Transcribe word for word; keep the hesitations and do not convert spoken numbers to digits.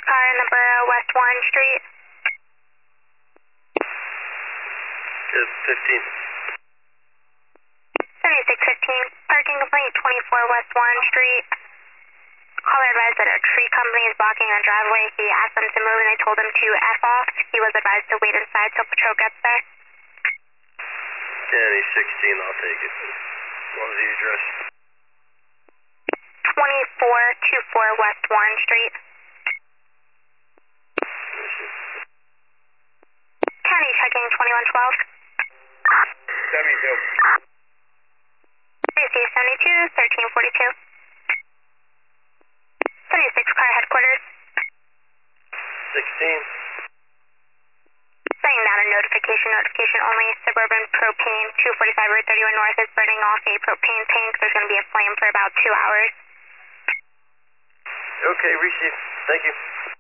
car, number West Warren Street. Good, fifteen. seventy-six fifteen, parking complaint twenty-four West Warren Street. Caller advised that a tree company is blocking a driveway. He asked them to move and they told him to F off. He was advised to wait inside till patrol gets there. Kenny sixteen, I'll take it. What was the address? twenty-four twenty-four West Warren Street. County checking twenty-one twelve. seventy-two. Receive seventy-two, thirteen forty-two. seventy-six car headquarters. sixteen. Sending out a notification, notification only. Suburban propane, two forty-five Route thirty-one North is burning off a propane tank. There's going to be a flame for about two hours. Okay, receive. Thank you.